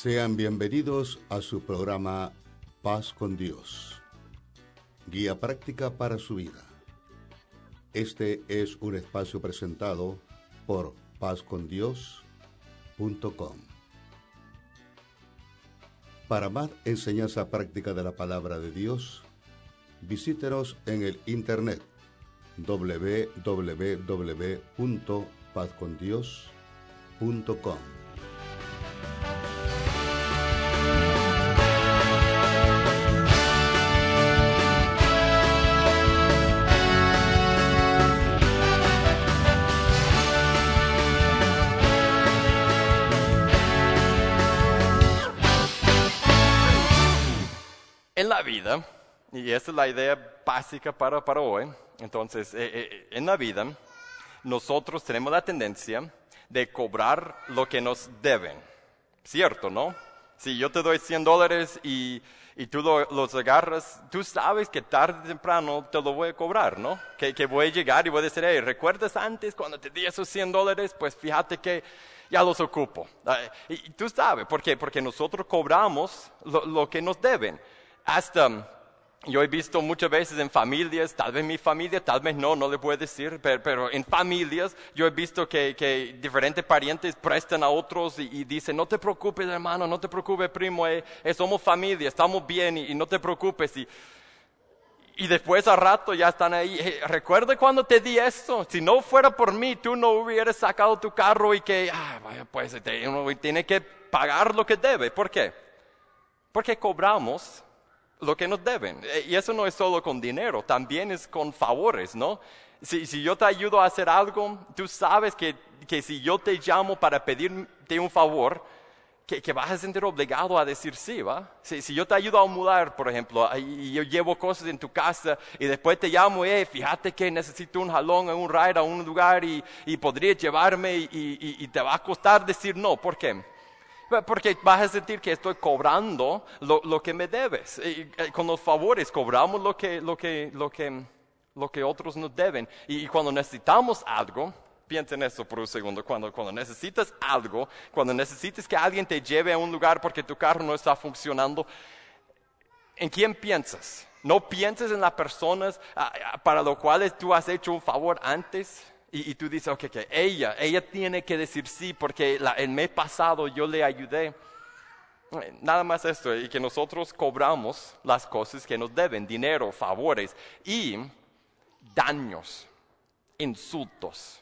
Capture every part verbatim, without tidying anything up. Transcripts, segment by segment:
Sean bienvenidos a su programa Paz con Dios, guía práctica para su vida. Este es un espacio presentado por paz con dios punto com. Para más enseñanza práctica de la palabra de Dios, visítenos en el internet doble u doble u doble u punto paz con dios punto com. En la vida, y esa es la idea básica para, para hoy, entonces, eh, eh, en la vida, nosotros tenemos la tendencia de cobrar lo que nos deben, ¿cierto, no? Si yo te doy cien dólares y, y tú lo, los agarras, tú sabes que tarde o temprano te lo voy a cobrar, ¿no? Que, que voy a llegar y voy a decir, hey, ¿recuerdas antes cuando te di esos cien dólares? Pues fíjate que ya los ocupo. Y, y tú sabes, ¿por qué? Porque nosotros cobramos lo, lo que nos deben. Hasta, yo he visto muchas veces en familias, tal vez mi familia, tal vez no, no le puedo decir, pero, pero en familias yo he visto que, que diferentes parientes prestan a otros y, y dicen, no te preocupes hermano, no te preocupes primo, eh, eh, somos familia, estamos bien y, y no te preocupes. Y, y después al rato ya están ahí, eh, recuerda cuando te di esto, si no fuera por mí, tú no hubieras sacado tu carro y que, ah, vaya pues, te, uno tiene que pagar lo que debe. ¿Por qué? Porque cobramos lo que nos deben. Y eso no es solo con dinero, también es con favores, ¿no? Si, si yo te ayudo a hacer algo, tú sabes que, que si yo te llamo para pedirte un favor, que, que vas a sentir obligado a decir sí, ¿va? Si, si yo te ayudo a mudar, por ejemplo, y yo llevo cosas en tu casa y después te llamo, eh, fíjate que necesito un jalón en un ride a un lugar y, y podrías llevarme y, y, y te va a costar decir no. ¿Por qué? Porque vas a sentir que estoy cobrando lo, lo que me debes. Y, y, con los favores cobramos lo que, lo que, lo que, lo que otros nos deben. Y, y cuando necesitamos algo, piensa en eso por un segundo, cuando, cuando necesitas algo, cuando necesitas que alguien te lleve a un lugar porque tu carro no está funcionando, ¿en quién piensas? ¿No piensas en las personas a, a, para las cuales tú has hecho un favor antes? Y, y tú dices, ok, que ella, ella tiene que decir sí porque la, el mes pasado yo le ayudé. Nada más esto, y que nosotros cobramos las cosas que nos deben, dinero, favores y daños, insultos,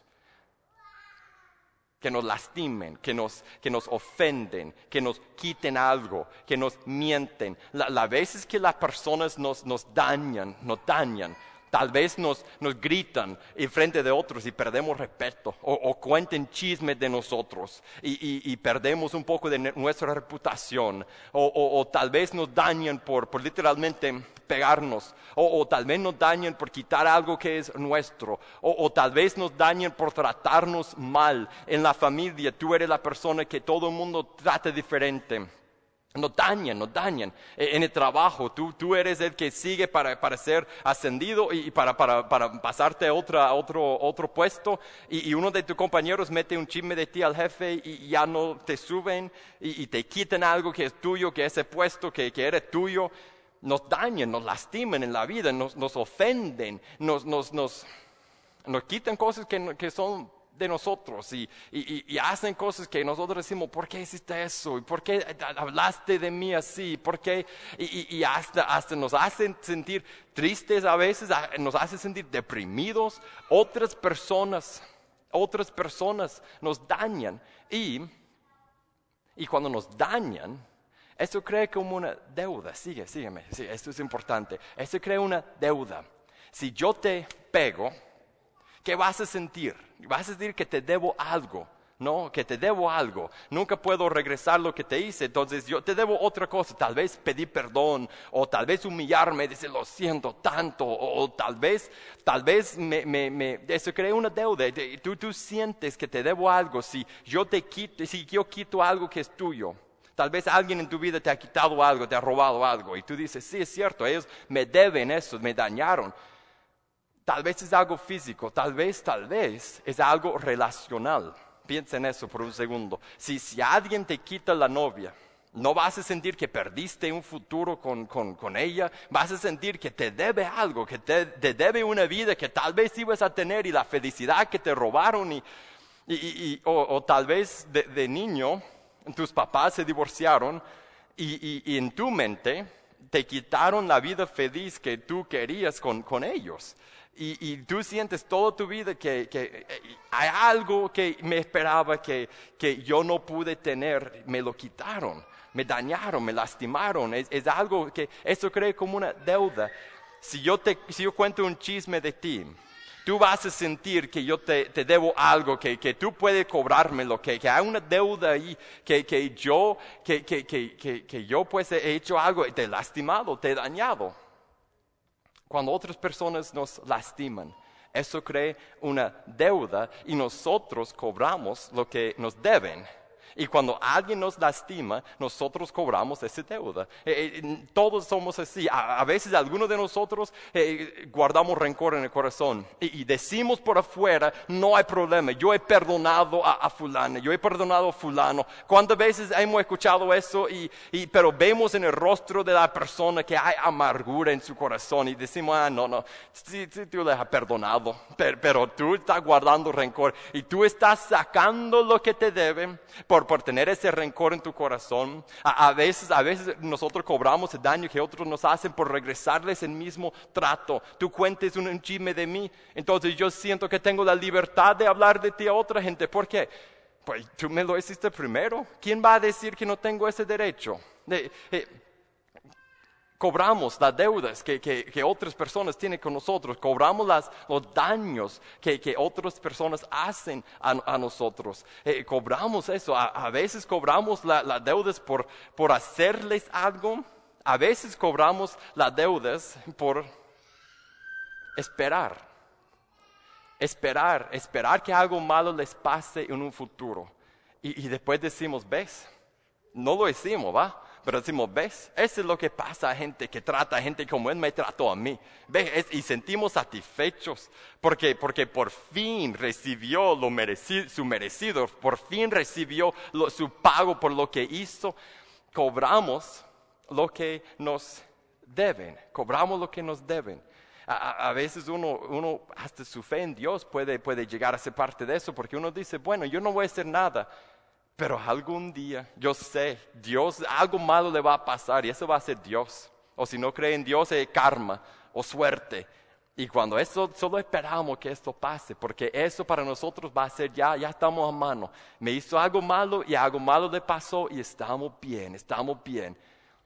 que nos lastimen, que nos, que nos ofenden, que nos quiten algo, que nos mienten. Las la veces que las personas nos, nos dañan, nos dañan, tal vez nos, nos gritan en frente de otros y perdemos respeto, o, o cuenten chismes de nosotros y, y, y perdemos un poco de nuestra reputación, o, o, o tal vez nos dañan por, por literalmente pegarnos, o, o tal vez nos dañan por quitar algo que es nuestro, o, o tal vez nos dañan por tratarnos mal en la familia. Tú eres la persona que todo el mundo trata diferente. Nos dañan, nos dañan. En el trabajo, tú, tú eres el que sigue para, para ser ascendido y para, para, para pasarte a, otra, a otro, otro puesto. Y, y uno de tus compañeros mete un chisme de ti al jefe y ya no te suben y, y te quitan algo que es tuyo, que ese puesto que, que eres tuyo. Nos dañan, nos lastiman en la vida, nos, nos ofenden, nos, nos, nos, nos quitan cosas que, que son de nosotros y, y, y hacen cosas que nosotros decimos, ¿por qué hiciste eso? ¿Y por qué hablaste de mí así? ¿Por qué? Y, y hasta, hasta nos hacen sentir tristes a veces, nos hacen sentir deprimidos. Otras personas, otras personas nos dañan y, y cuando nos dañan, esto crea como una deuda. Sigue, sígueme, sí, esto es importante. Esto crea una deuda. Si yo te pego, ¿qué vas a sentir? Vas a sentir que te debo algo, ¿no? Que te debo algo. Nunca puedo regresar lo que te hice, entonces yo te debo otra cosa. Tal vez pedir perdón, o tal vez humillarme, decir lo siento tanto, o, o tal vez, tal vez me, me, me, eso crea una deuda. Tú, tú sientes que te debo algo. Si yo te quito, si yo quito algo que es tuyo, tal vez alguien en tu vida te ha quitado algo, te ha robado algo, y tú dices, sí, es cierto, ellos me deben eso, me dañaron. Tal vez es algo físico, tal vez, tal vez es algo relacional. Piensa en eso por un segundo. Si, si alguien te quita la novia, No vas a sentir que perdiste un futuro con, con, con ella. Vas a sentir que te debe algo, que te, te debe una vida que tal vez ibas a tener y la felicidad que te robaron. Y, y, y, o, o tal vez de, de niño tus papás se divorciaron y, y, y en tu mente te quitaron la vida feliz que tú querías con, con ellos. Y, y tú sientes toda tu vida que, que hay algo que me esperaba que, que yo no pude tener, me lo quitaron. Me dañaron, me lastimaron, es, es algo que, eso cree como una deuda. Si yo, te, si yo cuento un chisme de ti, tú vas a sentir que yo te, te debo algo, que, que tú puedes cobrármelo, que, que hay una deuda ahí, que, que yo, que, que, que, que, que yo pues he hecho algo, te he lastimado, te he dañado. Cuando otras personas nos lastiman, eso crea una deuda y nosotros cobramos lo que nos deben. Y cuando alguien nos lastima, nosotros cobramos esa deuda. Eh, eh, todos somos así. A, a veces algunos de nosotros eh, guardamos rencor en el corazón. Y, y decimos por afuera, no hay problema. Yo he perdonado a, a fulano, yo he perdonado a fulano. ¿Cuántas veces hemos escuchado eso? Y, y, pero vemos en el rostro de la persona que hay amargura en su corazón. Y decimos, ah, no, no, sí, sí, tú le has perdonado. Pero, pero tú estás guardando rencor. Y tú estás sacando lo que te deben por por tener ese rencor en tu corazón. A, a veces, a veces nosotros cobramos el daño que otros nos hacen por regresarles el mismo trato. Tú cuentes un, un chisme de mí, entonces yo siento que tengo la libertad de hablar de ti a otra gente. ¿Por qué? Pues tú me lo hiciste primero. ¿Quién va a decir que no tengo ese derecho? De, eh, Cobramos las deudas que, que, que otras personas tienen con nosotros. Cobramos las, los daños que, que otras personas hacen a, a nosotros. Eh, cobramos eso. A, a veces cobramos la, las deudas por, por hacerles algo. A veces cobramos las deudas por esperar. Esperar, esperar que algo malo les pase en un futuro. Y, y después decimos, ¿ves? No lo decimos, ¿va? Pero decimos, ¿ves? Eso es lo que pasa a gente que trata a gente como Él me trató a mí. ¿Ves? Es, y sentimos satisfechos porque, porque por fin recibió lo merecido, su merecido, por fin recibió lo, su pago por lo que hizo. Cobramos lo que nos deben, cobramos lo que nos deben. A, a veces uno, uno, hasta su fe en Dios puede, puede llegar a ser parte de eso, porque uno dice, bueno, yo no voy a hacer nada. Pero algún día, yo sé, Dios, algo malo le va a pasar y eso va a ser Dios. O si no cree en Dios, es karma o suerte. Y cuando eso, solo esperamos que esto pase, porque eso para nosotros va a ser ya, ya estamos a mano. Me hizo algo malo y algo malo le pasó y estamos bien, estamos bien.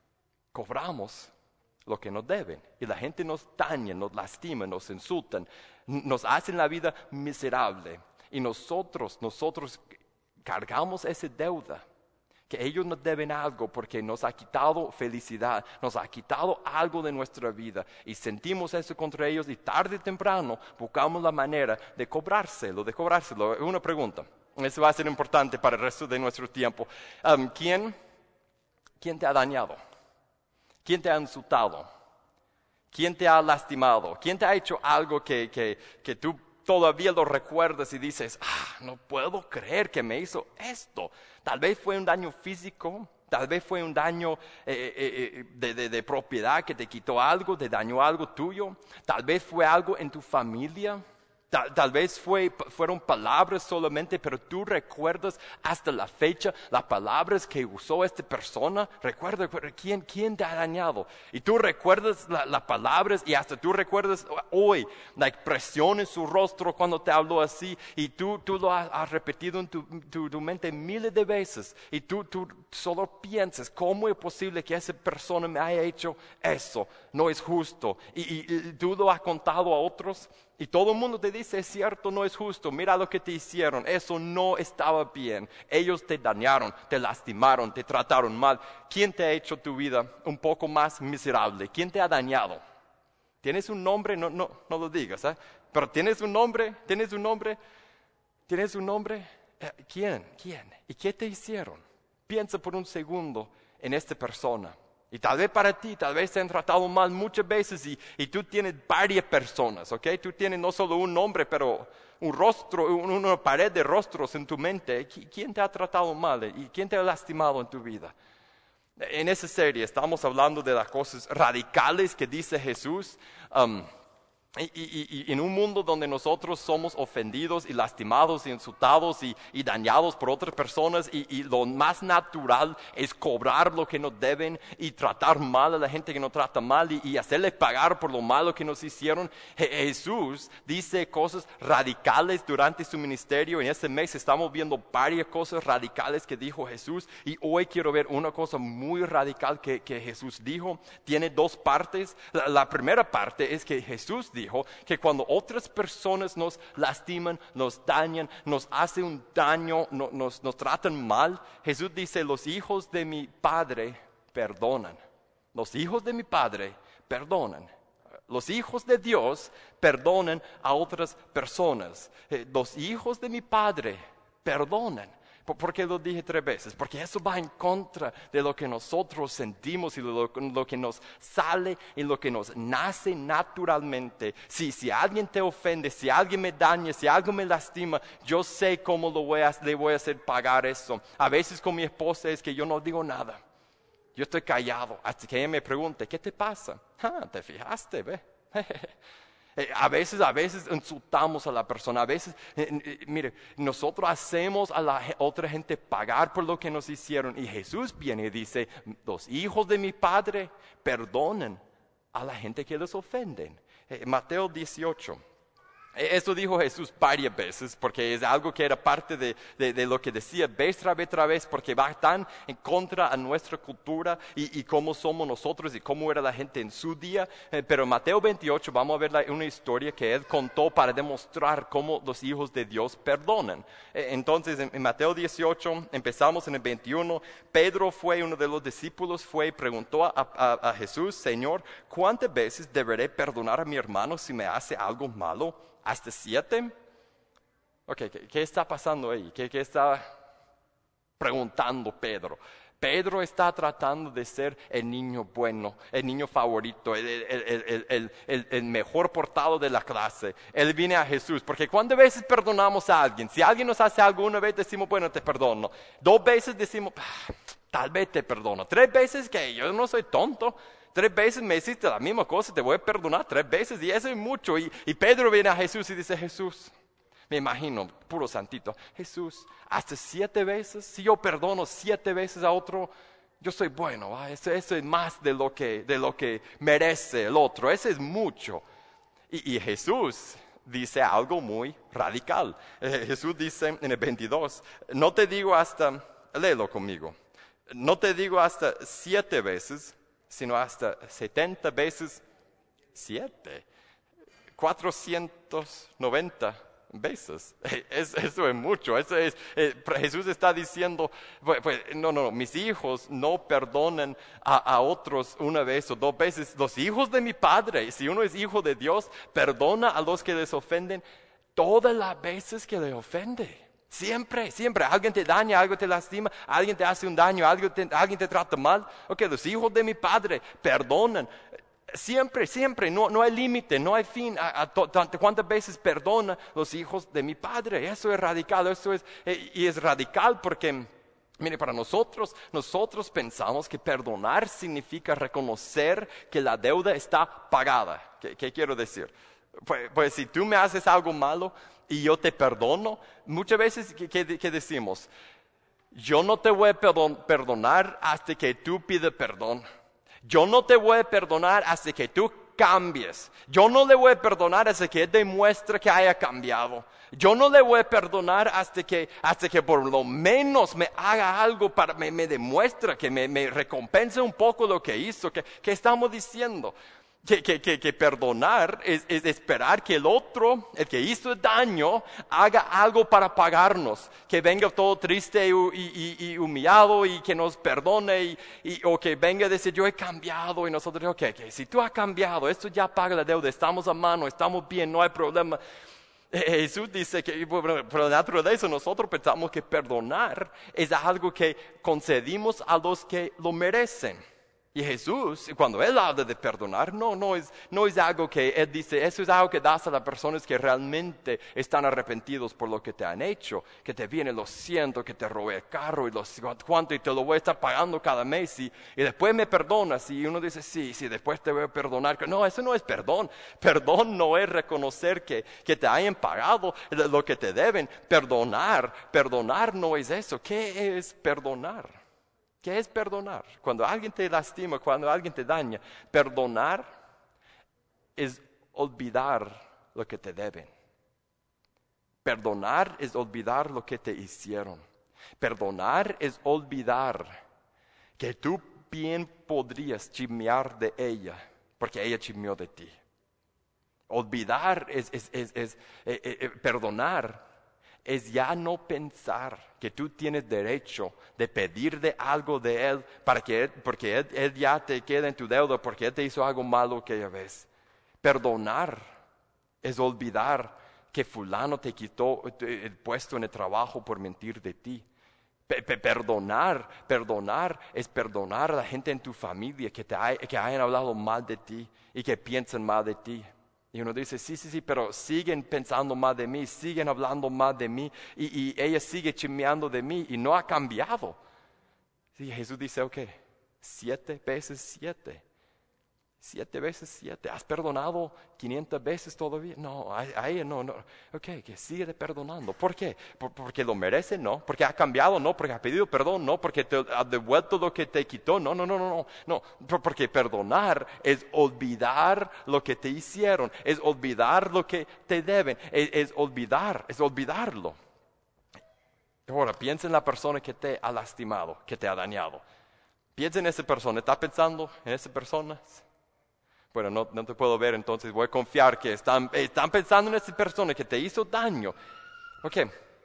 Cobramos lo que nos deben. Y la gente nos daña, nos lastima, nos insultan, nos hacen la vida miserable. Y nosotros, nosotros... cargamos esa deuda, que ellos nos deben algo porque nos ha quitado felicidad, nos ha quitado algo de nuestra vida y sentimos eso contra ellos y tarde o temprano buscamos la manera de cobrárselo, de cobrárselo. Una pregunta, eso va a ser importante para el resto de nuestro tiempo. Um, ¿quién, ¿Quién te ha dañado? ¿Quién te ha insultado? ¿Quién te ha lastimado? ¿Quién te ha hecho algo que, que, que tú todavía lo recuerdas y dices, ah, no puedo creer que me hizo esto? Tal vez fue un daño físico, tal vez fue un daño eh, eh, de, de, de propiedad que te quitó algo, te dañó algo tuyo. Tal vez fue algo en tu familia. Tal, tal vez fue, fueron palabras solamente, pero tú recuerdas hasta la fecha las palabras que usó esta persona. Recuerda, ¿quién, quién te ha dañado? Y tú recuerdas la, las palabras y hasta tú recuerdas hoy la expresión en su rostro cuando te habló así. Y tú, tú lo has, has repetido en tu, tu, tu mente miles de veces. Y tú, tú solo piensas, ¿cómo es posible que esa persona me haya hecho eso? No es justo. Y, y, y tú lo has contado a otros. Y todo el mundo te dice, es cierto, no es justo, mira lo que te hicieron, eso no estaba bien. Ellos te dañaron, te lastimaron, te trataron mal. ¿Quién te ha hecho tu vida un poco más miserable? ¿Quién te ha dañado? ¿Tienes un nombre? No, no, no lo digas, ¿eh? Pero ¿tienes un nombre? ¿Tienes un nombre? ¿Tienes un nombre? Eh, ¿Quién? ¿Quién? ¿Y qué te hicieron? Piensa por un segundo en esta persona. Y tal vez para ti, tal vez te han tratado mal muchas veces y, y tú tienes varias personas, ¿ok? Tú tienes no solo un nombre, pero un rostro, una pared de rostros en tu mente. ¿Quién te ha tratado mal y quién te ha lastimado en tu vida? En esa serie estamos hablando de las cosas radicales que dice Jesús. Um, Y, y, y en un mundo donde nosotros somos ofendidos y lastimados y insultados y, y dañados por otras personas y, y lo más natural es cobrar lo que nos deben y tratar mal a la gente que nos trata mal y, y hacerles pagar por lo malo que nos hicieron. Je- Jesús dice cosas radicales durante su ministerio. En este mes estamos viendo varias cosas radicales que dijo Jesús y hoy quiero ver una cosa muy radical que, que Jesús dijo. Tiene dos partes. La, la primera parte es que Jesús dijo que cuando otras personas nos lastiman, nos dañan, nos hacen un daño, no, nos, nos tratan mal, Jesús dice, los hijos de mi Padre perdonan. Los hijos de mi Padre perdonan. Los hijos de Dios perdonan a otras personas. Eh, los hijos de mi Padre perdonan. ¿Por qué lo dije tres veces? Porque eso va en contra de lo que nosotros sentimos y lo, lo que nos sale y lo que nos nace naturalmente. Si, si alguien te ofende, si alguien me daña, si algo me lastima, yo sé cómo lo voy a, le voy a hacer pagar eso. A veces con mi esposa es que yo no digo nada. Yo estoy callado hasta que ella me pregunte, ¿qué te pasa? Ah, ¿te fijaste? Ve. A veces, a veces insultamos a la persona, a veces, eh, eh, mire, nosotros hacemos a la otra gente pagar por lo que nos hicieron. Y Jesús viene y dice, los hijos de mi Padre perdonen a la gente que les ofenden. Eh, Mateo dieciocho. Esto dijo Jesús varias veces porque es algo que era parte de, de, de lo que decía vez tras vez, tras vez, porque va tan en contra a nuestra cultura y, y cómo somos nosotros y cómo era la gente en su día. Eh, pero en Mateo veintiocho vamos a ver la, una historia que él contó para demostrar cómo los hijos de Dios perdonan. Eh, entonces en, en Mateo dieciocho empezamos en el veintiuno. Pedro fue, uno de los discípulos, fue y preguntó a, a, a Jesús, Señor, ¿cuántas veces deberé perdonar a mi hermano si me hace algo malo? ¿Hasta siete? Ok, ¿qué, qué está pasando ahí? ¿Qué, ¿Qué está preguntando Pedro? Pedro está tratando de ser el niño bueno, el niño favorito, el, el, el, el, el, el mejor portado de la clase. Él viene a Jesús, porque ¿cuántas veces perdonamos a alguien? Si alguien nos hace algo una vez, decimos, bueno, te perdono. Dos veces decimos, ah, tal vez te perdono. Tres veces, que yo no soy tonto. Tres veces me hiciste la misma cosa, te voy a perdonar tres veces y eso es mucho. Y, y Pedro viene a Jesús y dice, Jesús, me imagino, puro santito, Jesús, hasta siete veces, si yo perdono siete veces a otro, yo soy bueno, ¿va? Eso, eso es más de lo, que, de lo que merece el otro, eso es mucho. Y, y Jesús dice algo muy radical. Eh, Jesús dice en el veintidós, no te digo hasta, léelo conmigo, no te digo hasta siete veces, sino hasta setenta veces siete, cuatrocientos noventa veces. Es, eso es mucho. Eso es, eh, Jesús está diciendo, pues, pues, no, no, no, mis hijos no perdonan a, a otros una vez o dos veces. Los hijos de mi Padre, si uno es hijo de Dios, perdona a los que les ofenden todas las veces que le ofende. Siempre, siempre, alguien te daña, algo te lastima, alguien te hace un daño, alguien te, alguien te trata mal. Ok, los hijos de mi Padre perdonan. Siempre, siempre, no, no hay límite, no hay fin a, a to, cuántas veces perdona los hijos de mi Padre. Eso es radical, eso es, eh, y es radical porque, mire, para nosotros, nosotros pensamos que perdonar significa reconocer que la deuda está pagada. ¿Qué, qué quiero decir? Pues, pues si tú me haces algo malo y yo te perdono, muchas veces, ¿qué, qué, qué decimos? Yo no te voy a perdon, perdonar hasta que tú pidas perdón. Yo no te voy a perdonar hasta que tú cambies. Yo no le voy a perdonar hasta que él demuestre que haya cambiado. Yo no le voy a perdonar hasta que, hasta que por lo menos me haga algo para me, me demuestre, que me, me recompense un poco lo que hizo. ¿Qué, qué estamos diciendo? Que, que, que, que perdonar es, es esperar que el otro, el que hizo daño, haga algo para pagarnos. Que venga todo triste y, y, y humillado y que nos perdone. Y, y, o que venga a decir, yo he cambiado. Y nosotros, ok, okay, si tú has cambiado, esto ya paga la deuda. Estamos a mano, estamos bien, no hay problema. Jesús dice que por la naturaleza nosotros pensamos que perdonar es algo que concedimos a los que lo merecen. Y Jesús, cuando Él habla de perdonar, no, no, es, no es algo que Él dice, eso es algo que das a las personas que realmente están arrepentidos por lo que te han hecho, que te viene, lo siento, que te robé el carro y lo cuánto y te lo voy a estar pagando cada mes y, y después me perdonas y uno dice, sí, sí, después te voy a perdonar. No, eso no es perdón. Perdón no es reconocer que, que te hayan pagado lo que te deben. Perdonar, perdonar no es eso. ¿Qué es perdonar? ¿Qué es perdonar? Cuando alguien te lastima, cuando alguien te daña, perdonar es olvidar lo que te deben. Perdonar es olvidar lo que te hicieron. Perdonar es olvidar que tú bien podrías chismear de ella, porque ella chismeó de ti. Olvidar es, es, es, es eh, eh, perdonar. Es ya no pensar que tú tienes derecho de pedir de algo de Él, para que él, porque él, él ya te queda en tu deuda, porque Él te hizo algo malo aquella vez. Perdonar es olvidar que fulano te quitó el puesto en el trabajo por mentir de ti. P- p- perdonar, perdonar es perdonar a la gente en tu familia que, te hay, que hayan hablado mal de ti y que piensan mal de ti. Y uno dice, sí, sí, sí, pero siguen pensando más de mí, siguen hablando más de mí, y, y ella sigue chismeando de mí, y no ha cambiado. Sí, Jesús dice, ok, siete veces siete. Siete veces siete. ¿Has perdonado quinientas veces todavía? No, a, a ella no, no. Ok, que sigue perdonando. ¿Por qué? ¿Por, ¿Porque lo merece? No. ¿Porque ha cambiado? No. ¿Porque ha pedido perdón? No. ¿Porque te ha devuelto lo que te quitó? No, no, no, no, no. no. Porque perdonar es olvidar lo que te hicieron. Es olvidar lo que te deben. Es, es olvidar, es olvidarlo. Ahora, piensa en la persona que te ha lastimado, que te ha dañado. Piensa en esa persona. ¿Estás pensando en esa persona? Bueno, no, no te puedo ver, entonces voy a confiar que están, están pensando en esa persona que te hizo daño. Ok,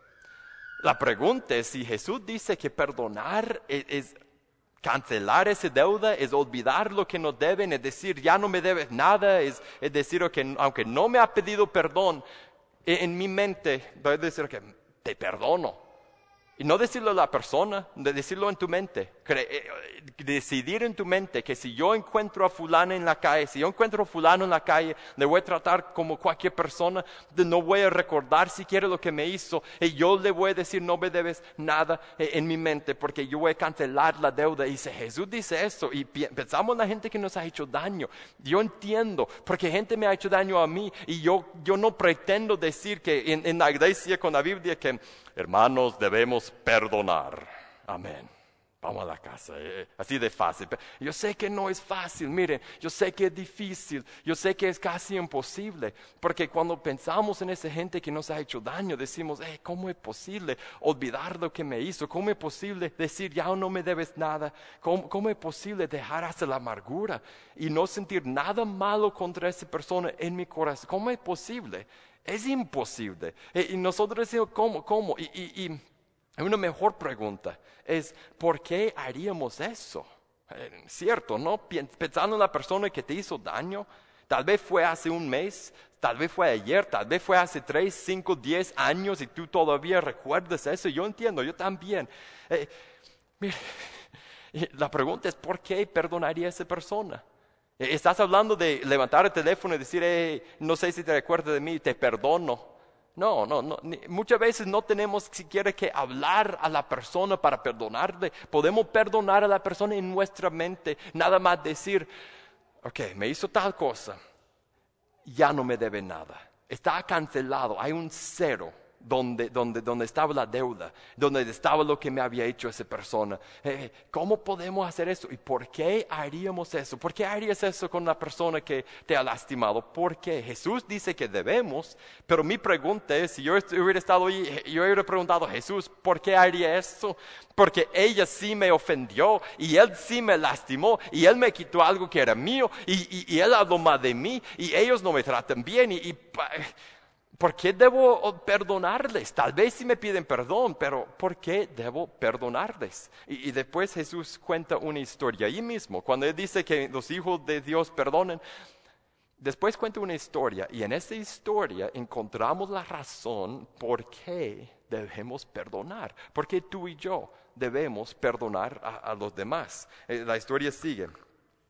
la pregunta es si Jesús dice que perdonar es, es cancelar esa deuda, es olvidar lo que nos deben, es decir, ya no me debes nada, es, es decir, okay, aunque no me ha pedido perdón, en, en mi mente voy a decir que te perdono. Y no decirlo a la persona, de decirlo en tu mente. Cre- eh, decidir en tu mente que si yo encuentro a fulano en la calle, si yo encuentro a fulano en la calle, le voy a tratar como cualquier persona, de no voy a recordar siquiera lo que me hizo, y yo le voy a decir no me debes nada eh, en mi mente, porque yo voy a cancelar la deuda. Y si Jesús dice eso, y pi- pensamos en la gente que nos ha hecho daño, yo entiendo, porque gente me ha hecho daño a mí, y yo, yo no pretendo decir que en, en la iglesia con la Biblia que hermanos, debemos perdonar. Amén. Vamos a la casa. Eh, así de fácil. Yo sé que no es fácil. Miren, yo sé que es difícil. Yo sé que es casi imposible. Porque cuando pensamos en esa gente que nos ha hecho daño, decimos, hey, ¿cómo es posible olvidar lo que me hizo? ¿Cómo es posible decir, ya no me debes nada? ¿Cómo, cómo es posible dejar hasta la amargura y no sentir nada malo contra esa persona en mi corazón? ¿Cómo es posible? Es imposible. Y nosotros decimos, ¿cómo? ¿Cómo? Y, y, y una mejor pregunta es, ¿por qué haríamos eso? Eh, cierto, ¿no? Pensando en la persona que te hizo daño, tal vez fue hace un mes, tal vez fue ayer, tal vez fue hace tres, cinco, diez años y tú todavía recuerdas eso. Yo entiendo, yo también. Eh, mire, la pregunta es, ¿por qué perdonaría a esa persona? Estás hablando de levantar el teléfono y decir, hey, no sé si te recuerdas de mí, te perdono. No, no, no. Ni, muchas veces no tenemos siquiera que hablar a la persona para perdonarle. Podemos perdonar a la persona en nuestra mente. Nada más decir, ok, me hizo tal cosa, ya no me debe nada. Está cancelado, hay un cero. Donde, donde, donde estaba la deuda, donde estaba lo que me había hecho esa persona. Eh, ¿Cómo podemos hacer eso? ¿Y por qué haríamos eso? ¿Por qué harías eso con la persona que te ha lastimado? ¿Por qué? Jesús dice que debemos, pero mi pregunta es, si yo hubiera estado ahí, yo hubiera preguntado a Jesús, ¿por qué haría eso? Porque ella sí me ofendió, y él sí me lastimó, y él me quitó algo que era mío, y, y, y él habló mal de mí, y ellos no me tratan bien, y... y ¿por qué debo perdonarles? Tal vez sí me piden perdón, pero ¿por qué debo perdonarles? Y, y después Jesús cuenta una historia ahí mismo. Cuando Él dice que los hijos de Dios perdonen, después cuenta una historia. Y en esa historia encontramos la razón por qué debemos perdonar. Por qué tú y yo debemos perdonar a, a los demás. Eh, la historia sigue.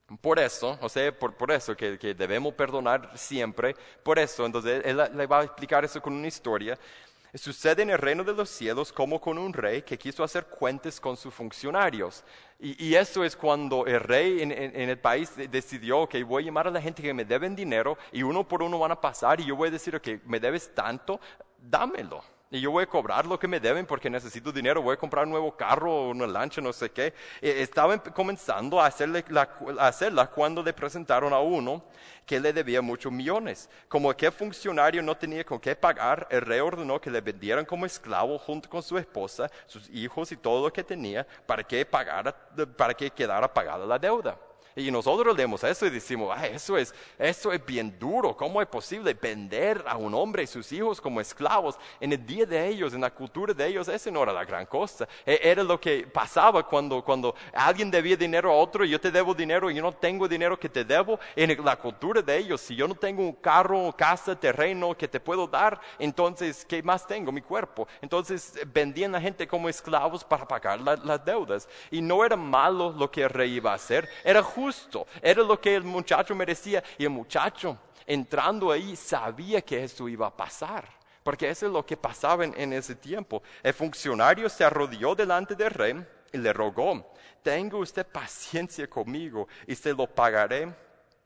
Por eso, o sea, por, por eso que, que debemos perdonar siempre, por eso, entonces él, él le va a explicar eso con una historia. Sucede en el reino de los cielos como con un rey que quiso hacer cuentas con sus funcionarios. Y, y eso es cuando el rey en, en, en el país decidió que voy a llamar a la gente que me deben dinero y uno por uno van a pasar y yo voy a decir que me debes tanto, dámelo. Y yo voy a cobrar lo que me deben porque necesito dinero, voy a comprar un nuevo carro, una lancha, no sé qué. Estaban comenzando a, hacerle la, a hacerla cuando le presentaron a uno que le debía muchos millones. Como que funcionario no tenía con qué pagar, el rey ordenó que le vendieran como esclavo junto con su esposa, sus hijos y todo lo que tenía para que, pagara, para que quedara pagada la deuda. Y nosotros leemos eso y decimos, ah, eso es, eso es bien duro. ¿Cómo es posible vender a un hombre y sus hijos como esclavos? En el día de ellos, en la cultura de ellos, eso no era la gran cosa. Era lo que pasaba cuando, cuando alguien debía dinero a otro, yo te debo dinero y yo no tengo dinero que te debo. En la cultura de ellos, si yo no tengo un carro, casa, terreno que te puedo dar, entonces, ¿qué más tengo? Mi cuerpo. Entonces, vendían a la gente como esclavos para pagar la, las deudas. Y no era malo lo que el rey iba a hacer, era justo. Justo, era lo que el muchacho merecía y el muchacho entrando ahí sabía que eso iba a pasar, porque eso es lo que pasaba en, en ese tiempo. El funcionario se arrodilló delante del rey y le rogó, tenga usted paciencia conmigo y se lo pagaré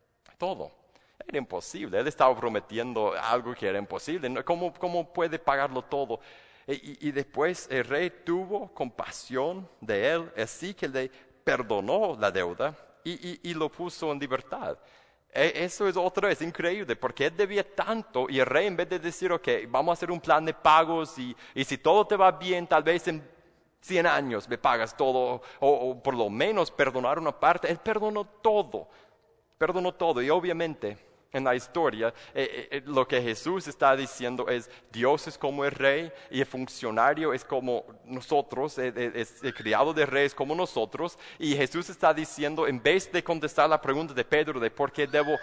todo. Era imposible, él estaba prometiendo algo que era imposible, ¿cómo, cómo puede pagarlo todo? Y, y después el rey tuvo compasión de él, así que le perdonó la deuda. Y, y, y lo puso en libertad. E, eso es otra vez increíble, porque él debía tanto y el rey en vez de decir, ok, vamos a hacer un plan de pagos y, y si todo te va bien, tal vez en cien años me pagas todo, o, o por lo menos perdonar una parte, él perdonó todo, perdonó todo y obviamente en la historia, eh, eh, lo que Jesús está diciendo es, Dios es como el rey y el funcionario es como nosotros, eh, eh, es el criado del rey es como nosotros, y Jesús está diciendo, en vez de contestar la pregunta de Pedro de por qué debo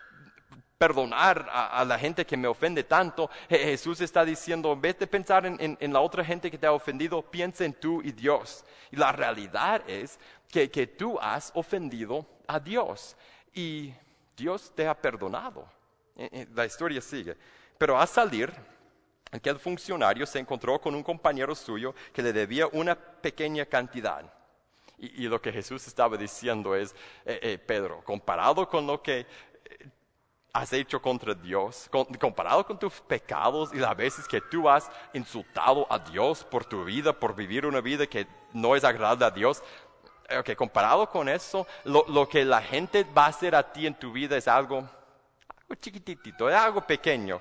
perdonar a, a la gente que me ofende tanto, eh, Jesús está diciendo, en vez de pensar en, en, en la otra gente que te ha ofendido, piensa en tú y Dios. Y la realidad es que, que tú has ofendido a Dios y Dios te ha perdonado. La historia sigue. Pero al salir, aquel funcionario se encontró con un compañero suyo que le debía una pequeña cantidad. Y, y lo que Jesús estaba diciendo es, eh, eh, Pedro, comparado con lo que eh, has hecho contra Dios, con, comparado con tus pecados y las veces que tú has insultado a Dios por tu vida, por vivir una vida que no es agradable a Dios, ok, comparado con eso, lo, lo que la gente va a hacer a ti en tu vida es algo, algo chiquitito, es algo pequeño.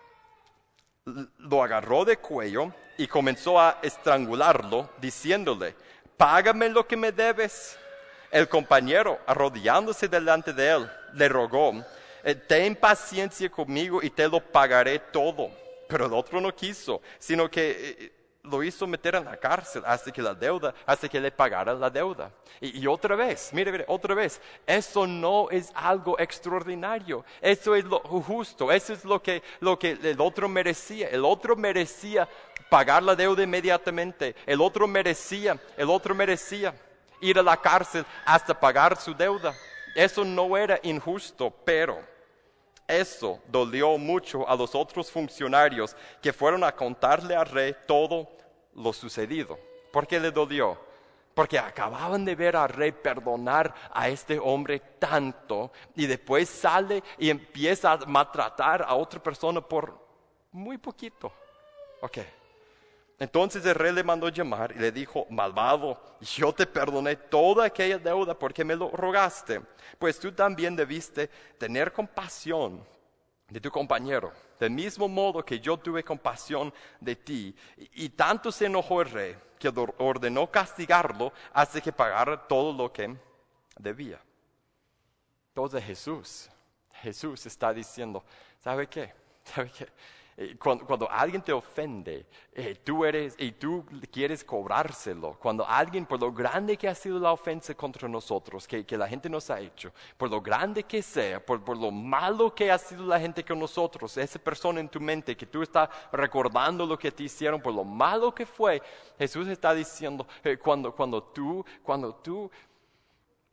Lo agarró de cuello y comenzó a estrangularlo, diciéndole, págame lo que me debes. El compañero, arrodillándose delante de él, le rogó, ten paciencia conmigo y te lo pagaré todo. Pero el otro no quiso, sino que Eh, lo hizo meter en la cárcel hasta que la deuda, hasta que le pagara la deuda. Y, y otra vez, mire, mire, otra vez, eso no es algo extraordinario, eso es lo justo, eso es lo que, lo que el otro merecía. El otro merecía pagar la deuda inmediatamente, el otro merecía, el otro merecía ir a la cárcel hasta pagar su deuda. Eso no era injusto, pero eso dolió mucho a los otros funcionarios que fueron a contarle al rey todo lo sucedido. ¿Por qué le dolió? Porque acababan de ver al rey perdonar a este hombre tanto y después sale y empieza a maltratar a otra persona por muy poquito. Ok. Entonces el rey le mandó llamar y le dijo, malvado, yo te perdoné toda aquella deuda porque me lo rogaste. Pues tú también debiste tener compasión de tu compañero, del mismo modo que yo tuve compasión de ti. Y, y tanto se enojó el rey que ordenó castigarlo hasta que pagara todo lo que debía. Entonces Jesús, Jesús está diciendo, ¿sabe qué? ¿Sabe qué? Cuando, cuando alguien te ofende, eh, tú eres y tú quieres cobrárselo. Cuando alguien, por lo grande que ha sido la ofensa contra nosotros, que, que la gente nos ha hecho, por lo grande que sea, por, por lo malo que ha sido la gente con nosotros, esa persona en tu mente que tú estás recordando lo que te hicieron, por lo malo que fue, Jesús está diciendo, eh, cuando, cuando tú, cuando tú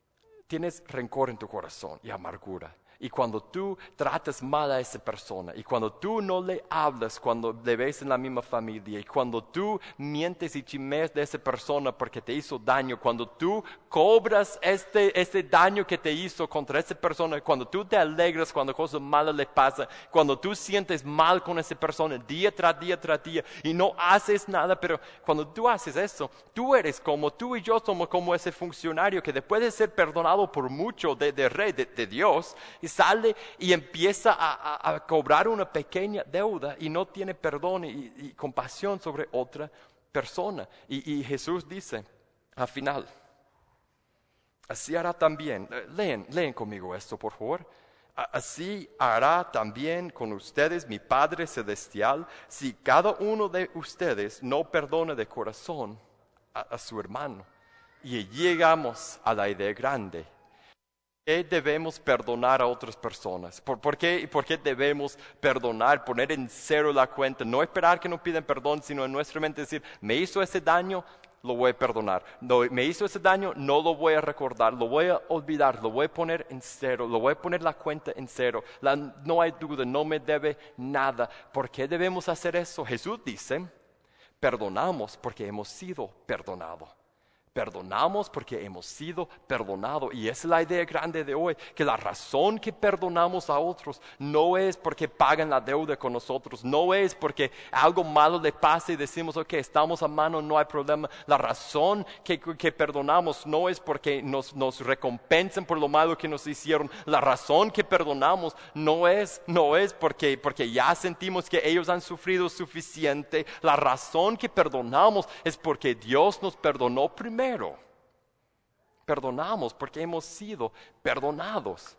tienes rencor en tu corazón y amargura, y cuando tú tratas mal a esa persona, y cuando tú no le hablas cuando le ves en la misma familia, y cuando tú mientes y chimeas de esa persona porque te hizo daño, cuando tú cobras este, este daño que te hizo contra esa persona, cuando tú te alegras cuando cosas malas le pasan, cuando tú sientes mal con esa persona día tras día tras día y no haces nada, pero cuando tú haces eso, tú eres como, tú y yo somos como ese funcionario que después de ser perdonado por mucho de, de rey, de, de Dios, y sale y empieza a, a, a cobrar una pequeña deuda y no tiene perdón y, y compasión sobre otra persona. Y, y Jesús dice al final, así hará también, leen, leen conmigo esto por favor, así hará también con ustedes mi Padre Celestial si cada uno de ustedes no perdona de corazón a, a su hermano. Y llegamos a la idea grande. ¿Por qué debemos perdonar a otras personas? ¿Por, por, qué, ¿Por qué debemos perdonar, poner en cero la cuenta? No esperar que nos pidan perdón, sino en nuestra mente decir, me hizo ese daño, lo voy a perdonar. No, me hizo ese daño, no lo voy a recordar, lo voy a olvidar, lo voy a poner en cero, lo voy a poner la cuenta en cero. La, no hay duda, no me debe nada. ¿Por qué debemos hacer eso? Jesús dice, perdonamos porque hemos sido perdonados. Perdonamos porque hemos sido perdonados. Y esa es la idea grande de hoy, que la razón que perdonamos a otros no es porque pagan la deuda con nosotros, no es porque algo malo le pasa y decimos, ok, estamos a mano, no hay problema. La razón que, que perdonamos no es porque nos, nos recompensen por lo malo que nos hicieron. La razón que perdonamos no es, no es porque, porque ya sentimos que ellos han sufrido suficiente. La razón que perdonamos es porque Dios nos perdonó primero. Perdonamos porque hemos sido perdonados.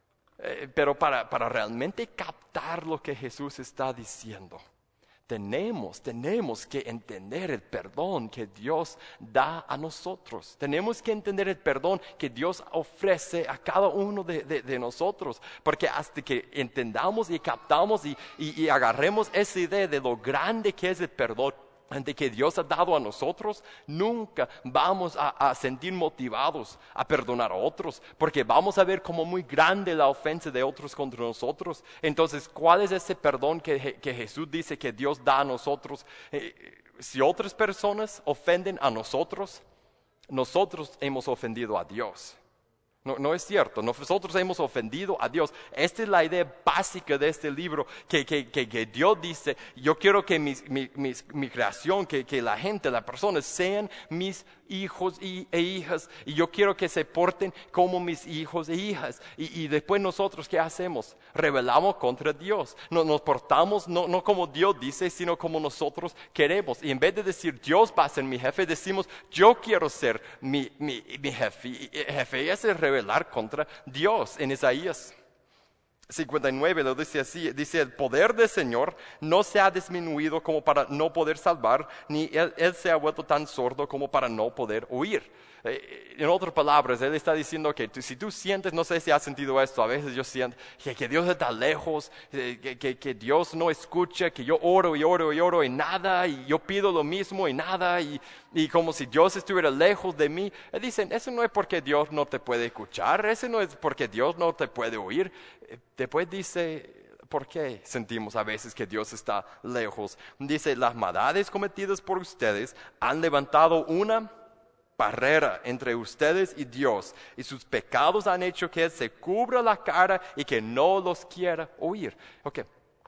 Eh, pero para, para realmente captar lo que Jesús está diciendo, tenemos, tenemos que entender el perdón que Dios da a nosotros. Tenemos que entender el perdón que Dios ofrece a cada uno de, de, de nosotros. Porque hasta que entendamos y captamos y, y, y agarremos esa idea de lo grande que es el perdón de que Dios ha dado a nosotros, nunca vamos a, a sentir motivados a perdonar a otros, porque vamos a ver como muy grande la ofensa de otros contra nosotros. Entonces, ¿cuál es ese perdón que, que Jesús dice que Dios da a nosotros? Eh, si otras personas ofenden a nosotros, nosotros hemos ofendido a Dios. No, no es cierto, nosotros hemos ofendido a Dios. Esta es la idea básica de este libro, que, que, que, que Dios dice, yo quiero que mis, mi, mis, mi creación, que, que la gente, las personas sean mis hijos y, e hijas, y yo quiero que se porten como mis hijos e hijas. Y, y después nosotros, ¿qué hacemos? Rebelamos contra Dios. No, nos portamos no, no como Dios dice, sino como nosotros queremos. Y en vez de decir, Dios va a ser mi jefe, decimos, yo quiero ser mi, mi, mi jefe. Y, jefe, y ese es rebelar contra Dios. En Isaías cincuenta y nueve lo dice así, dice, el poder del Señor no se ha disminuido como para no poder salvar, ni él, él se ha vuelto tan sordo como para no poder oír. Eh, en otras palabras, Él está diciendo que tú, si tú sientes, no sé si has sentido esto, a veces yo siento que, que Dios está lejos, eh, que, que, que Dios no escucha, que yo oro y oro y oro y nada, y yo pido lo mismo y nada, y, y como si Dios estuviera lejos de mí. Eh, dicen, eso no es porque Dios no te puede escuchar, eso no es porque Dios no te puede oír. Eh, después dice, ¿por qué sentimos a veces que Dios está lejos? Dice, las maldades cometidas por ustedes han levantado una barrera entre ustedes y Dios, y sus pecados han hecho que Él se cubra la cara y que no los quiera oír. Okay.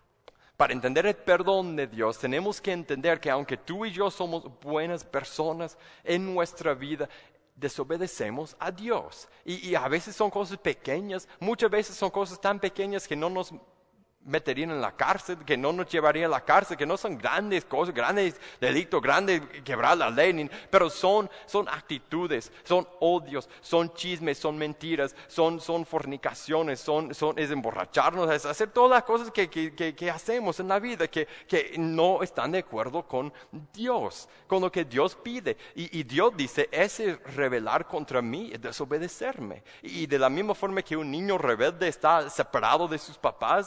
Para entender el perdón de Dios, tenemos que entender que aunque tú y yo somos buenas personas en nuestra vida, desobedecemos a Dios. Y, y a veces son cosas pequeñas, muchas veces son cosas tan pequeñas que no nos meterían en la cárcel, que no nos llevarían a la cárcel, que no son grandes cosas, grandes delitos, grandes quebrar la ley, pero son, son actitudes, son odios, son chismes, son mentiras, son, son fornicaciones, son, son, es emborracharnos, es hacer todas las cosas que, que, que, que hacemos en la vida, que, que no están de acuerdo con Dios, con lo que Dios pide. Y, y Dios dice, ese rebelar contra mí es desobedecerme. Y de la misma forma que un niño rebelde está separado de sus papás,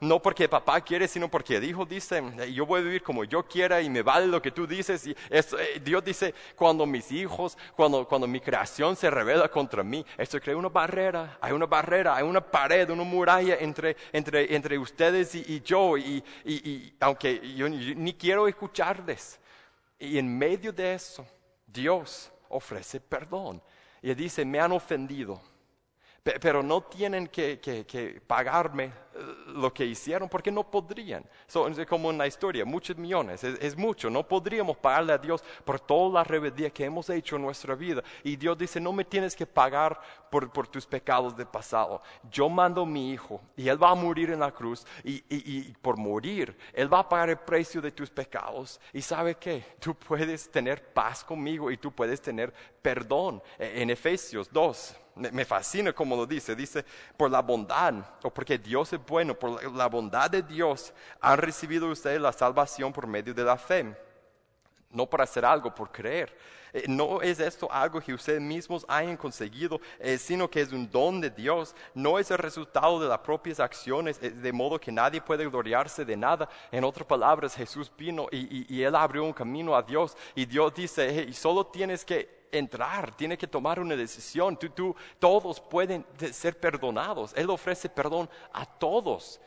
no porque papá quiere, sino porque el hijo dice, yo voy a vivir como yo quiera y me vale lo que tú dices. Y esto, eh, Dios dice, cuando mis hijos, cuando, cuando mi creación se revela contra mí, esto crea una barrera, hay una barrera, hay una pared, una muralla entre, entre, entre ustedes y, y yo. Y, y, y aunque yo, yo ni quiero escucharles. Y en medio de eso, Dios ofrece perdón. Y dice, me han ofendido, pero no tienen que, que, que pagarme lo que hicieron porque no podrían. So, es como en la historia, muchos millones, es, es mucho. No podríamos pagarle a Dios por toda la rebeldía que hemos hecho en nuestra vida. Y Dios dice, no me tienes que pagar por, por tus pecados del pasado. Yo mando a mi hijo y él va a morir en la cruz. Y, y, y por morir, él va a pagar el precio de tus pecados. Y ¿sabe qué? Tú puedes tener paz conmigo y tú puedes tener perdón. En Efesios dos. Me fascina como lo dice, dice, por la bondad, o porque Dios es bueno, por la bondad de Dios, han recibido ustedes la salvación por medio de la fe, no para hacer algo, por creer. Eh, no es esto algo que ustedes mismos hayan conseguido, eh, sino que es un don de Dios, no es el resultado de las propias acciones, eh, de modo que nadie puede gloriarse de nada. En otras palabras, Jesús vino y, y, y Él abrió un camino a Dios, y Dios dice, hey, solo tienes que entrar, tiene que tomar una decisión. Tú, tú, todos pueden ser perdonados. Él ofrece perdón a todos.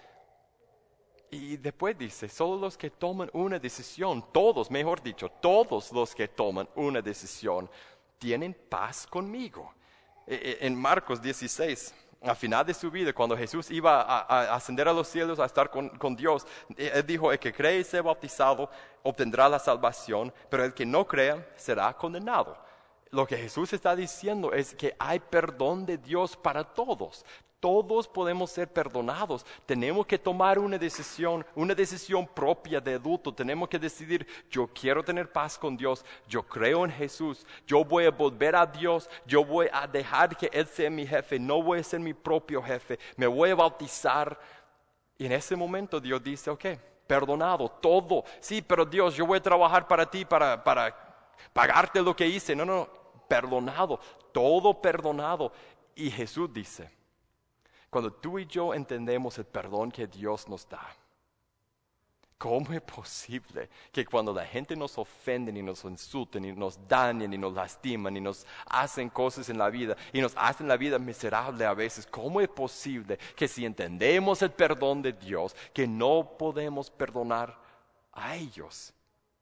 Y después dice, solo los que toman una decisión, todos, mejor dicho, todos los que toman una decisión, tienen paz conmigo. En Marcos dieciséis, al final de su vida, cuando Jesús iba a, a ascender a los cielos a estar con, con Dios, Él dijo, el que cree y sea bautizado obtendrá la salvación, pero el que no crea será condenado. Lo que Jesús está diciendo es que hay perdón de Dios para todos. Todos podemos ser perdonados. Tenemos que tomar una decisión, una decisión propia de adulto. Tenemos que decidir, yo quiero tener paz con Dios, yo creo en Jesús, yo voy a volver a Dios, yo voy a dejar que Él sea mi jefe, no voy a ser mi propio jefe, me voy a bautizar. Y en ese momento Dios dice, ok, perdonado, todo. Sí, pero Dios, yo voy a trabajar para ti, para, para pagarte lo que hice. No, no. Perdonado, todo perdonado. Y Jesús dice, cuando tú y yo entendemos el perdón que Dios nos da, ¿cómo es posible que cuando la gente nos ofende, y nos insulten, y nos dañan, y nos lastiman, y nos hacen cosas en la vida, y nos hacen la vida miserable a veces, cómo es posible que si entendemos el perdón de Dios, que no podemos perdonar a ellos?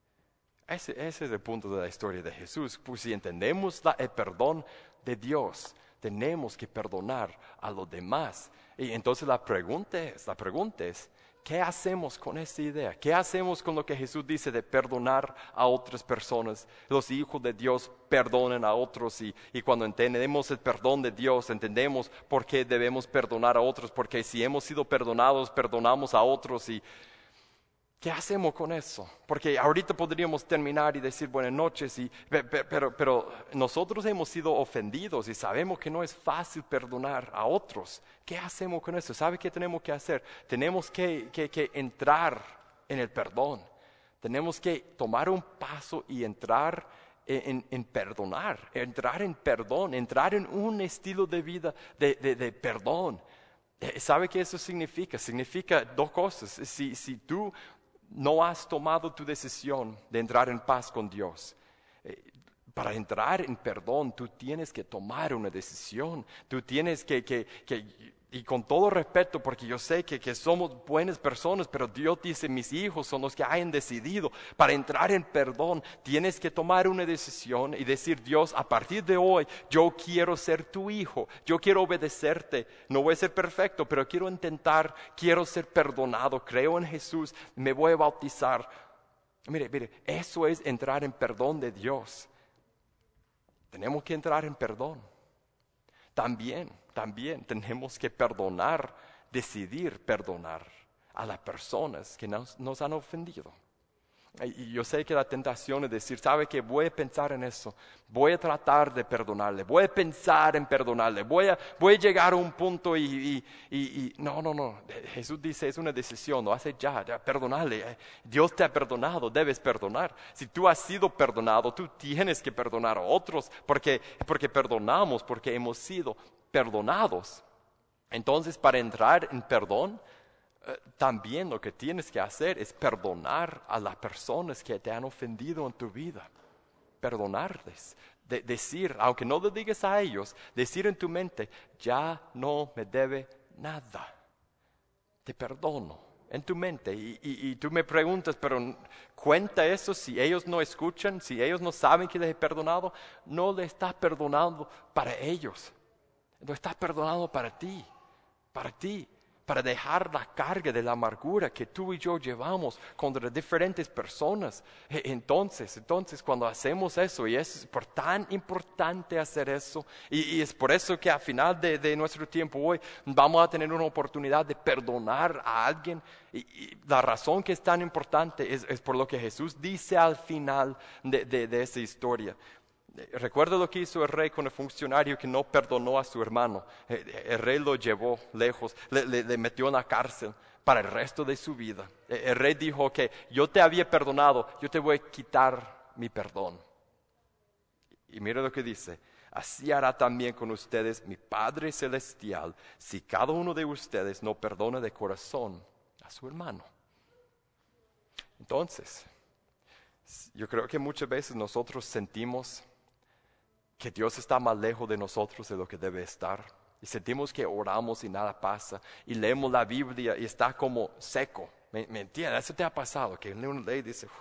Ese, ese es el punto de la historia de Jesús. Pues si entendemos la, el perdón de Dios, tenemos que perdonar a los demás. Y entonces la pregunta es, la pregunta es, ¿qué hacemos con esta idea? ¿Qué hacemos con lo que Jesús dice de perdonar a otras personas? Los hijos de Dios perdonan a otros, y, y cuando entendemos el perdón de Dios, entendemos por qué debemos perdonar a otros, porque si hemos sido perdonados, perdonamos a otros. Y ¿qué hacemos con eso? Porque ahorita podríamos terminar y decir buenas noches, y, pero, pero nosotros hemos sido ofendidos y sabemos que no es fácil perdonar a otros. ¿Qué hacemos con eso? ¿Sabe qué tenemos que hacer? Tenemos que, que, que entrar en el perdón. Tenemos que tomar un paso y entrar en, en, en perdonar, entrar en perdón, entrar en un estilo de vida de, de, de perdón. ¿Sabe qué eso significa? Significa dos cosas. Si, si tú no has tomado tu decisión de entrar en paz con Dios, eh, para entrar en perdón, tú tienes que tomar una decisión. Tú tienes que, que, que y con todo respeto, porque yo sé que, que somos buenas personas, pero Dios dice, mis hijos son los que hayan decidido. Para entrar en perdón, tienes que tomar una decisión y decir, Dios, a partir de hoy, yo quiero ser tu hijo, yo quiero obedecerte. No voy a ser perfecto, pero quiero intentar, quiero ser perdonado, creo en Jesús, me voy a bautizar. Mire, mire, eso es entrar en perdón de Dios. Tenemos que entrar en perdón. También, también tenemos que perdonar, decidir perdonar a las personas que nos, nos han ofendido. Y yo sé que la tentación es decir, ¿sabe qué? Voy a pensar en eso, voy a tratar de perdonarle, voy a pensar en perdonarle, voy a, voy a llegar a un punto y, y, y, y... No, no, no, Jesús dice, es una decisión, lo hace ya, ya, perdonarle. Dios te ha perdonado, debes perdonar. Si tú has sido perdonado, tú tienes que perdonar a otros, porque, porque perdonamos, porque hemos sido perdonados. Entonces, para entrar en perdón, eh, también lo que tienes que hacer es perdonar a las personas que te han ofendido en tu vida. Perdonarles. De, decir, aunque no lo digas a ellos, decir en tu mente, ya no me debe nada. Te perdono en tu mente. Y, y, y tú me preguntas, pero cuenta eso si ellos no escuchan, si ellos no saben que les he perdonado. No le estás perdonando para ellos. Lo estás perdonando para ti, para ti. Para dejar la carga de la amargura que tú y yo llevamos contra diferentes personas. Entonces, entonces cuando hacemos eso, y es por tan importante hacer eso, y, y es por eso que al final de, de nuestro tiempo hoy vamos a tener una oportunidad de perdonar a alguien, y, y la razón que es tan importante es, es por lo que Jesús dice al final de, de, de esa historia. Recuerda lo que hizo el rey con el funcionario que no perdonó a su hermano. El rey lo llevó lejos, le, le, le metió en la cárcel para el resto de su vida. El rey dijo que yo te había perdonado, yo te voy a quitar mi perdón. Y mira lo que dice, así hará también con ustedes mi Padre Celestial, si cada uno de ustedes no perdona de corazón a su hermano. Entonces, yo creo que muchas veces nosotros sentimos que Dios está más lejos de nosotros de lo que debe estar. Y sentimos que oramos y nada pasa. Y leemos la Biblia y está como seco. ¿Me, me entiendes? Eso te ha pasado, que uno lee y dice... Uf.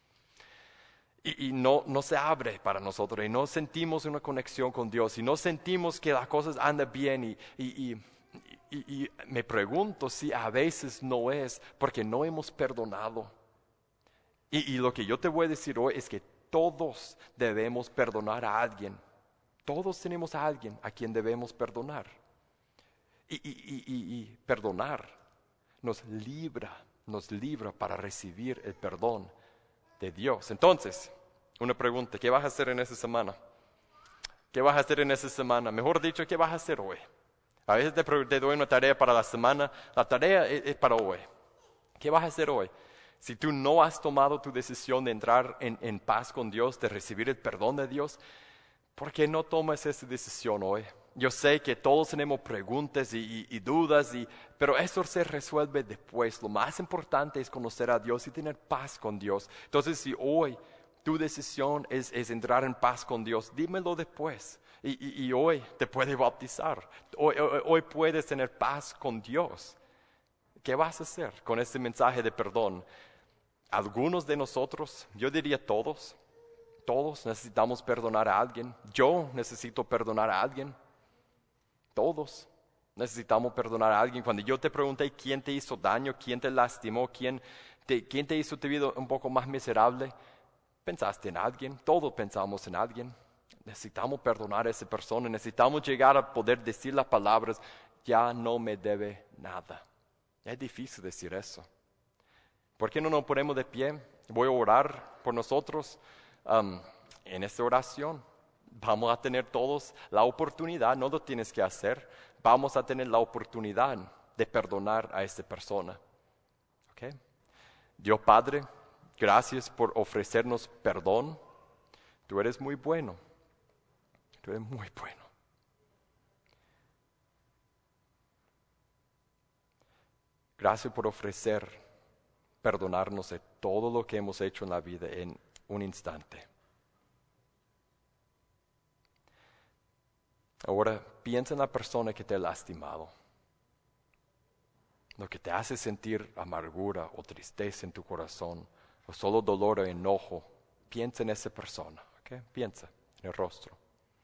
Y, y no, no se abre para nosotros. Y no sentimos una conexión con Dios. Y no sentimos que las cosas andan bien. Y, y, y, y, y me pregunto si a veces no es porque no hemos perdonado. Y, y lo que yo te voy a decir hoy es que todos debemos perdonar a alguien. Todos tenemos a alguien a quien debemos perdonar. Y, y, y, y, y perdonar nos libra, nos libra para recibir el perdón de Dios. Entonces, una pregunta, ¿qué vas a hacer en esa semana? ¿Qué vas a hacer en esa semana? Mejor dicho, ¿qué vas a hacer hoy? A veces te, te doy una tarea para la semana, la tarea es, es para hoy. ¿Qué vas a hacer hoy? Si tú no has tomado tu decisión de entrar en, en paz con Dios, de recibir el perdón de Dios, ¿por qué no tomas esa decisión hoy? Yo sé que todos tenemos preguntas y, y, y dudas, y, pero eso se resuelve después. Lo más importante es conocer a Dios y tener paz con Dios. Entonces, si hoy tu decisión es, es entrar en paz con Dios, dímelo después. Y, y, y hoy te puedes bautizar. Hoy, hoy, hoy puedes tener paz con Dios. ¿Qué vas a hacer con este mensaje de perdón? Algunos de nosotros, yo diría todos, todos necesitamos perdonar a alguien. Yo necesito perdonar a alguien. Todos necesitamos perdonar a alguien. Cuando yo te pregunté quién te hizo daño, quién te lastimó, quién te, quién te hizo tu vida un poco más miserable, pensaste en alguien. Todos pensamos en alguien. Necesitamos perdonar a esa persona. Necesitamos llegar a poder decir las palabras, ya no me debe nada. Es difícil decir eso. ¿Por qué no nos ponemos de pie? Voy a orar por nosotros. Um, en esta oración vamos a tener todos la oportunidad, no lo tienes que hacer, vamos a tener la oportunidad de perdonar a esta persona. ¿Okay? Dios Padre, gracias por ofrecernos perdón. Tú eres muy bueno. Tú eres muy bueno. Gracias por ofrecer perdonarnos de todo lo que hemos hecho en la vida en un instante. Ahora piensa en la persona que te ha lastimado, lo que te hace sentir amargura o tristeza en tu corazón, o solo dolor o enojo. Piensa en esa persona, ¿ok? Piensa en el rostro.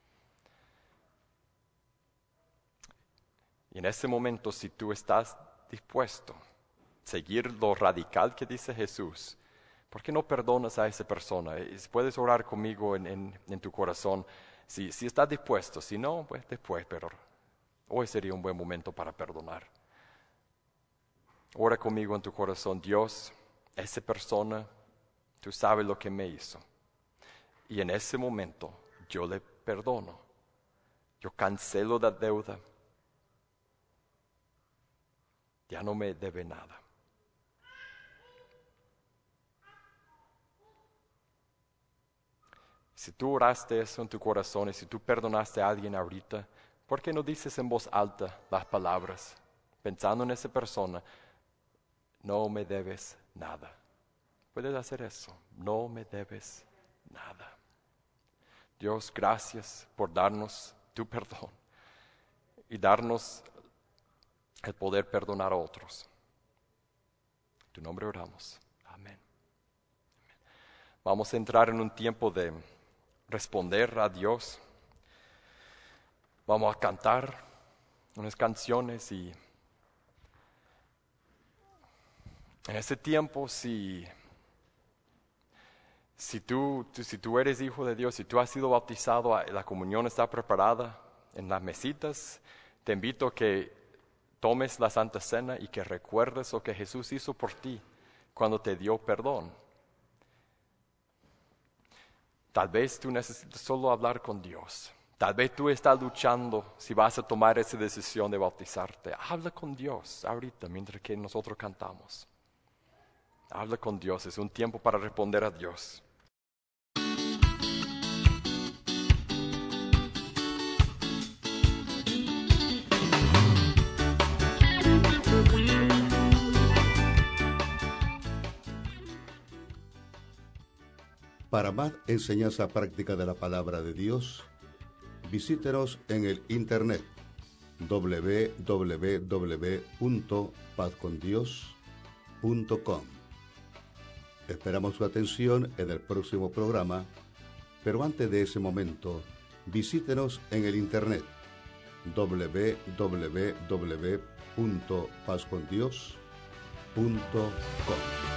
Y en ese momento, si tú estás dispuesto a seguir lo radical que dice Jesús, ¿por qué no perdonas a esa persona? Puedes orar conmigo en, en, en tu corazón. Si, si estás dispuesto, si no, pues después, pero hoy sería un buen momento para perdonar. Ora conmigo en tu corazón. Dios, esa persona, tú sabes lo que me hizo. Y en ese momento yo le perdono. Yo cancelo la deuda. Ya no me debe nada. Si tú oraste eso en tu corazón y si tú perdonaste a alguien ahorita, ¿por qué no dices en voz alta las palabras, pensando en esa persona? no me debes nada. Puedes hacer eso, no me debes nada. Dios, gracias por darnos tu perdón y darnos el poder perdonar a otros. En tu nombre oramos. Amén. Vamos a entrar en un tiempo de responder a Dios. Vamos a cantar unas canciones y en ese tiempo, si, si, tú, tú, si tú eres hijo de Dios, si tú has sido bautizado, la comunión está preparada en las mesitas, te invito a que tomes la Santa Cena y que recuerdes lo que Jesús hizo por ti cuando te dio perdón. Tal vez tú necesitas solo hablar con Dios. Tal vez tú estás luchando si vas a tomar esa decisión de bautizarte. Habla con Dios ahorita mientras que nosotros cantamos. Habla con Dios, es un tiempo para responder a Dios. Para más enseñanza práctica de la palabra de Dios, visítenos en el internet doble u doble u doble u punto paz con dios punto com. Esperamos su atención en el próximo programa, pero antes de ese momento, visítenos en el internet doble u doble u doble u punto paz con dios punto com.